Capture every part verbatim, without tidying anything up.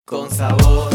Con sabor.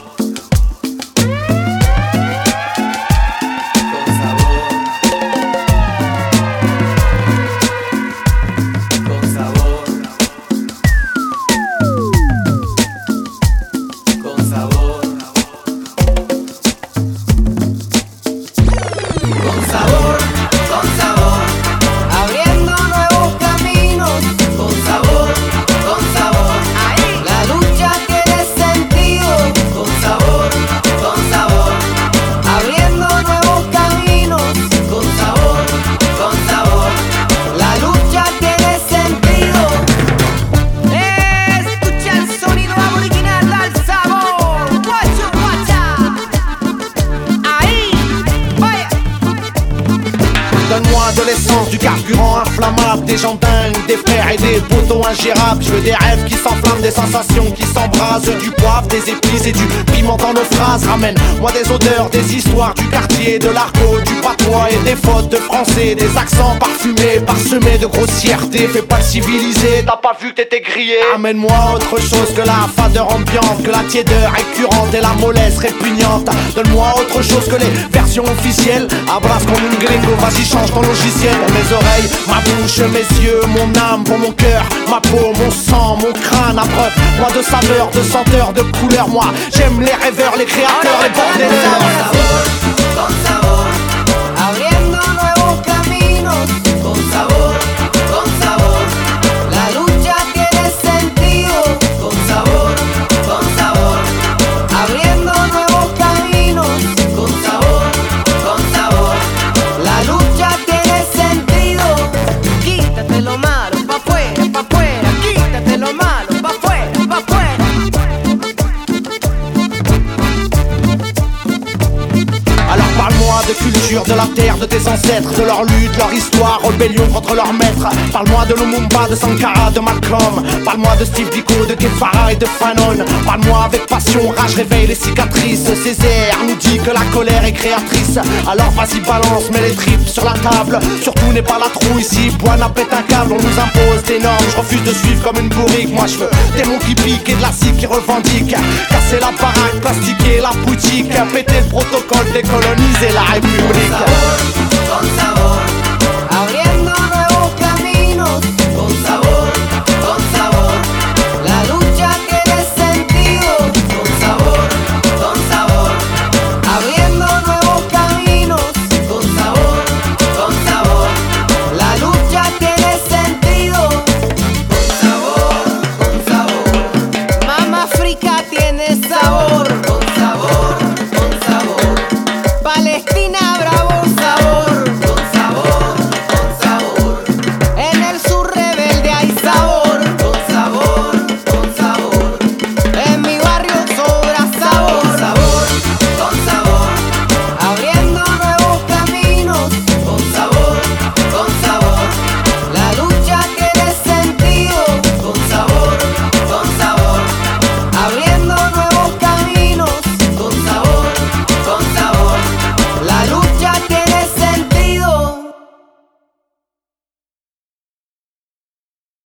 Donne-moi de l'essence, du carburant inflammable, des gens dingues, des frères et des poteaux ingérables. Je veux des rêves qui s'enflamment, des sensations qui s'embrasent, du poivre, des épices et du piment dans nos phrases. Ramène-moi des odeurs, des histoires du quartier, de l'argot, du patois et des fautes de français, des accents parfumés, parsemés de grossièreté. Fais pas le civilisé, t'as pas vu que t'étais grillé. Amène-moi autre chose que la fadeur ambiante, que la tiédeur récurrente et la mollesse répugnante. Donne-moi autre chose que les versions officielles. Abrace comme une gringo, vas-y change ton logiciel. Pour mes oreilles, ma bouche, mes yeux, mon âme, pour mon cœur, ma peau, mon sang, mon crâne. Abreuve-moi de saveurs, de senteurs, de couleurs. Moi j'aime les rêveurs, les créateurs, les bordeleurs. Con sabor, con sabor, abriendo nuevos caminos. Con sabor, con sabor, la lucha tiene sentido. Con sabor, con sabor, abriendo nuevos caminos. Con sabor, con sabor, la lucha tiene sentido. Quítate lo malo, pa' afuera, pa' afuera. Quítate lo malo, pa' afuera, pa' afuera. Alors parle-moi de culture, de la terre, de tes ancêtres, de leur lutte, leur histoire, rébellion contre leur maître. Parle-moi de Lumumba, de Sankara, de Malcolm. Parle-moi de Steve Biko, de Guevara et de Fanon. Parle-moi avec passion, rage réveille les cicatrices. Césaire nous dit que la colère est créatrice. Alors vas-y balance, mets les tripes sur la table. Surtout n'aie pas la trouille ici, Buana pète un câble. On nous impose des normes, je refuse de suivre comme une bourrique. Moi je veux des mots qui piquent et de la scie qui revendique. Casser la baraque, plastiquer la boutique, péter le protocole, décoloniser la République.